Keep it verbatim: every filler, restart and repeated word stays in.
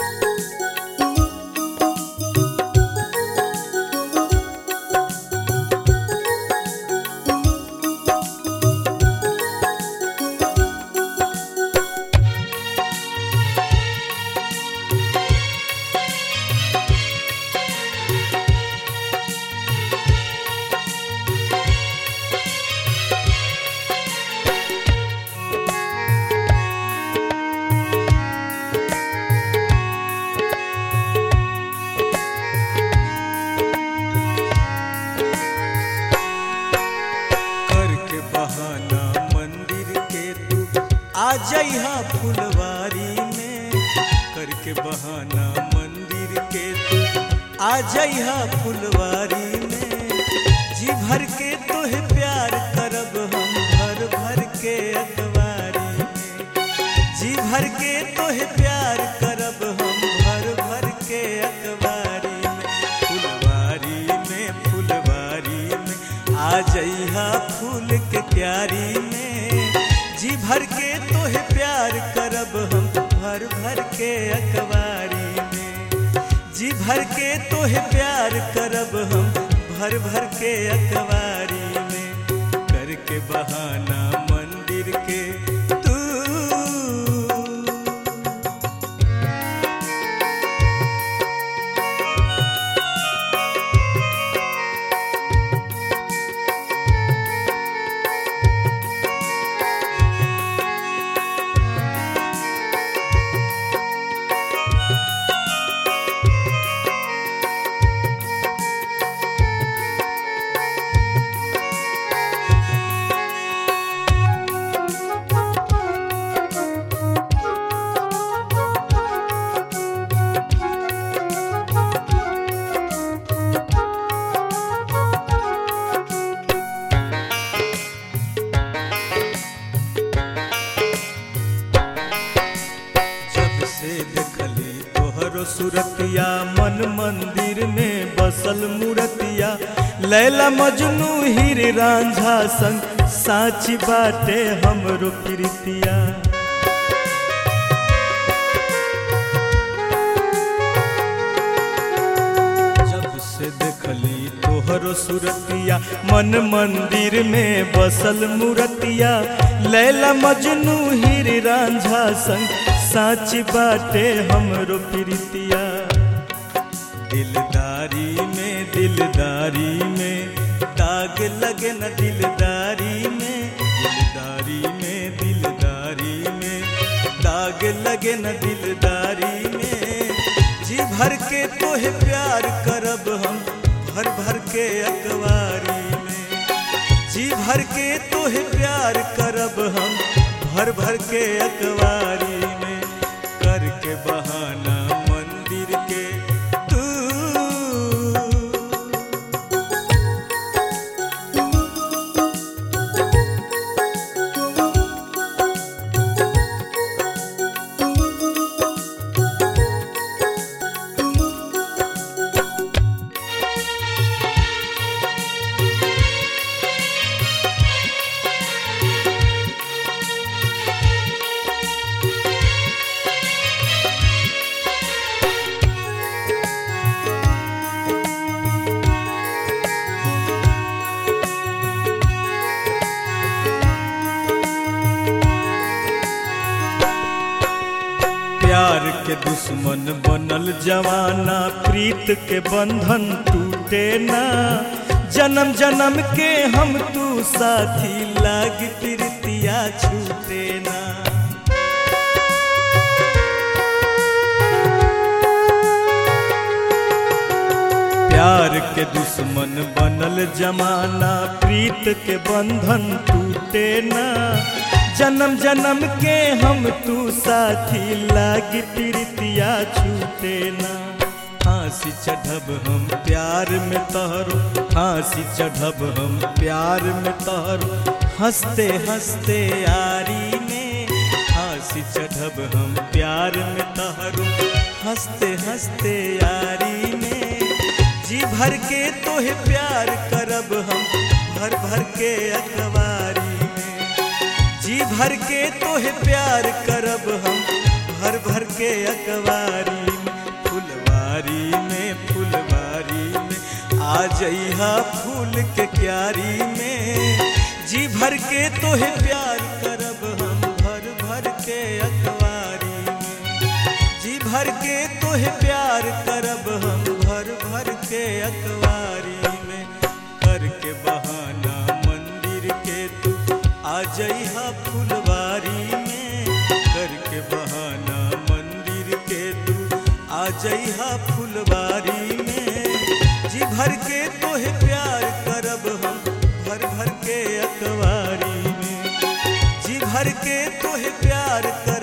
आ जइहा फुलवारी में करके बहाना मंदिर के तू आ जइहा फुलवारी में जी भर के तोहे प्यार करब हम भर भर के अखबारी में जी भर के तोहे प्यार करब हम भर भर के अखबारी में फुलवारी में फुलवारी में आ जइहा फूल के क्यारी में जी भर के तोहे प्यार करब हम भर भर के अखबारी में जी भर के तोहे प्यार करब हम भर भर के अखबारी में करके बहाना मंदिर के तू सुरतिया मन मंदिर में बसल मूर्तिया लैला मजनू हीर रांझा संग साची बाटे हमरो प्रीतिया जब से देखली तोहरो सुरतिया मन मंदिर में बसल मूर्तिया लैला मजनू हीर रांझा संग साची बाटे हमरो प्रीतिया दिलदारी में दिलदारी में दाग लगे न दिलदारी में दिलदारी में दिलदारी में दाग लगे न दिलदारी में जी भर के तोहे प्यार करब हम भर भर के अखबारी में जी भर के तोहे प्यार करब हम भर भर के अखबारी में करके बहाना मंदिर के तू प्यार के दुश्मन बनल जवाना प्रीत के बंधन टूटे ना जन्म जन्म के हम तू साथी लाग प्रीतिया छूटे ना प्यार के दुश्मन बनल जमाना प्रीत के बंधन टूटे ना जन्म जन्म के हम तू साथी लागी प्रीतिया छूटे ना फांसी चढ़ब हम प्यार में तोहरो फांसी चढ़ब हम प्यार में तोहरो हंसते हंसते यारी में फांसी चढ़ब हम प्यार में तोहरो हंसते हंसते यारी में जी भर के तोहे प्यार करब हम भर भर के अखबारी जी भर के तोहे प्यार करब हम भर भर के अखबारी फुलवारी में फुलवारी में आ जइहा फूल के क्यारी में। जी भर के तोहे प्यार करब हम भर भर के अखबारी में। जी भर के तोहे प्यार करब हम भर भर के अखबारी में। करके बहाना मंदिर के तू आ जइहा फुलवारी में। करके बहाना मंदिर के तू आ जइहा फुलवारी में। जी भर के तोहे प्यार करब हम भर भर के अखबारी में। जी भर के तोहे प्यार कर